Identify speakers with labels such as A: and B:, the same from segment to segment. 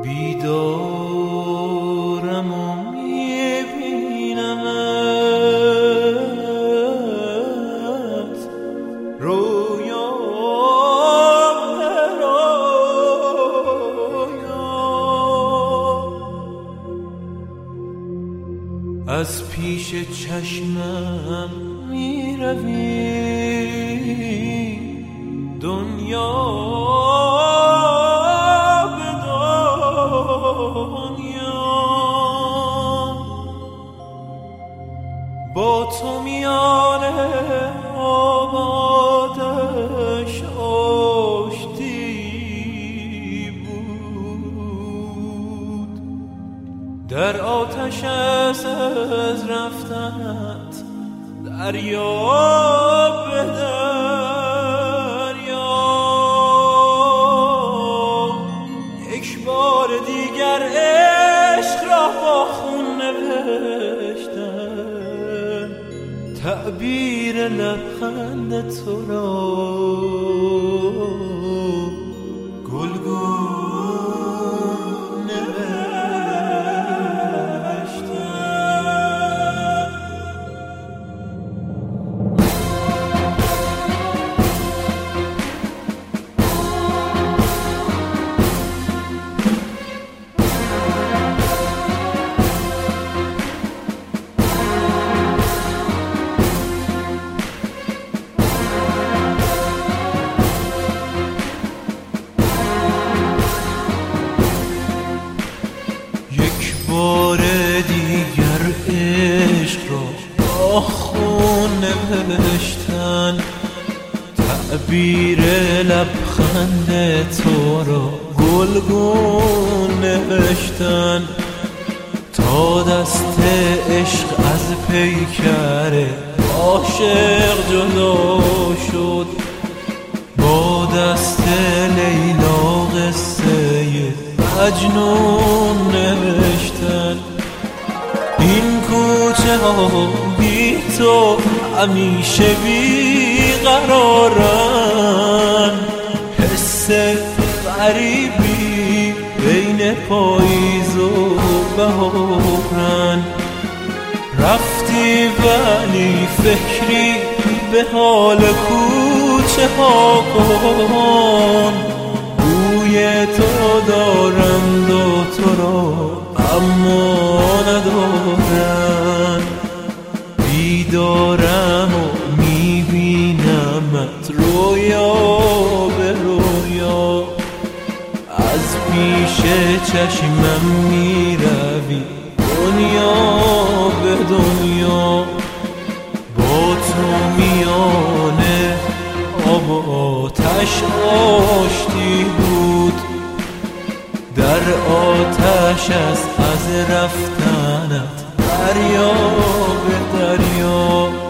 A: بیدارم و میبینمت رویا به رویا، از پیش چشمم میروی دنیا به دنیا، با تو میان آبادش آشتی بود، در آتش از رفتنت دریا به دریا، یک بار دیگر عشق را با خون نوشتم، تعبیر لبخند تو را گلگون بار دیگر عشق را با خون نوشتن، تعبیر لبخند تو را گلگون نوشتن، تا دست عشق از پیکر عاشق جدا شد، با دست لیلا قصه مجنون نوشتن. این کوچه ها بی تو همیشه بی قرارن، حس غریبی بین پاییز و بهارن، رفتی ولی فکری به حال کوچه ها کن، بوی تو دارند و تو را اما ندارن، بیدارم و میبینمت رویا به رویا، از پیش چشمم میروی دنیا به دنیا، با تو میانه آب و آتش آشتی بود، در آتش از رفتنت دریا به دریا،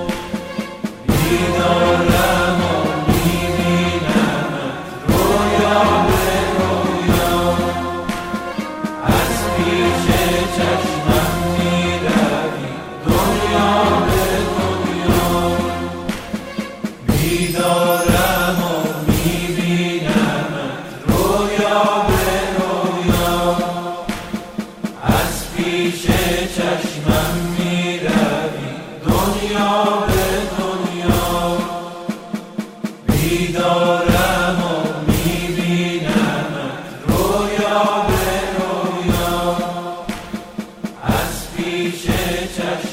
A: بیدارم و میبینمت رویا به رویا، از پیش چشمم میروی دنیا به دنیا، بیدارم و میبینمت رویا به رویا، از پیش چشمم میروی دنیا به دنیا، بیدارم و میبینمت رویا به رویا، از پیش چشمم